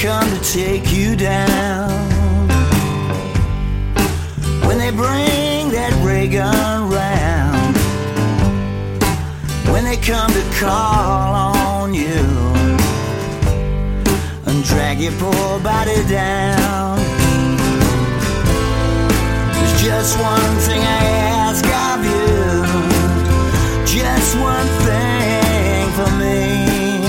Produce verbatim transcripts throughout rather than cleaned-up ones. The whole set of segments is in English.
come to take you down, when they bring that ray gun round, when they come to call on you and drag your poor body down, there's just one thing I ask of you, just one thing for me.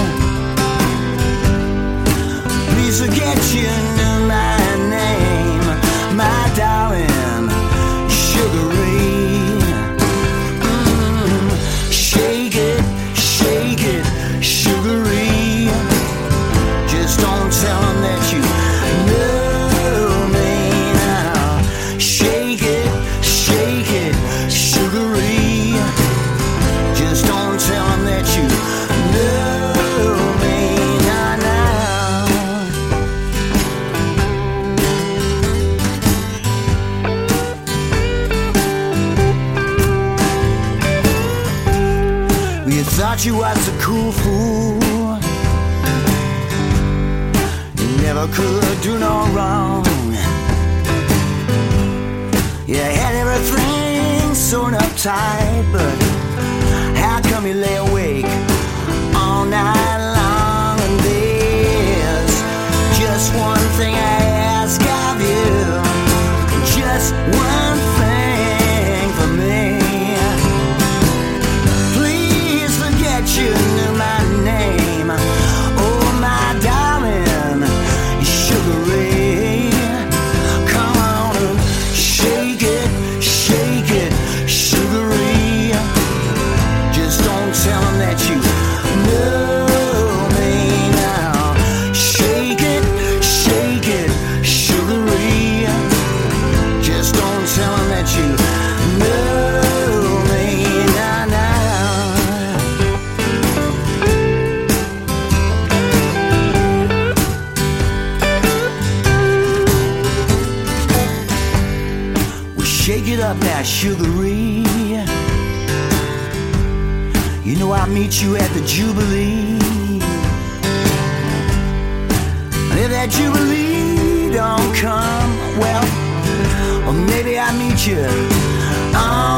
Please forget you knew my name, my darling, Sugaree. Mm, shake it, shake it, Sugaree. Just don't tell them that you know me now. Shake it, shake it, Sugaree. Just don't tell them that you know me now, now. You thought you was a cool fool, you never could do no wrong. You had everything sewn up tight, but how come you lay awake all night long? And there's just one thing I ask of you, just one thing for me. Please forget you knew my name, oh my darling, Sugaree. Come on and shake it, shake it, Sugaree. Just don't tell them that you know me now. Shake it, shake it, Sugaree. Just don't tell them that you know me now, now. Well, shake it up now, Sugaree. You know I'll meet you at the Jubilee. And if that Jubilee don't come, well, or maybe I'll meet you on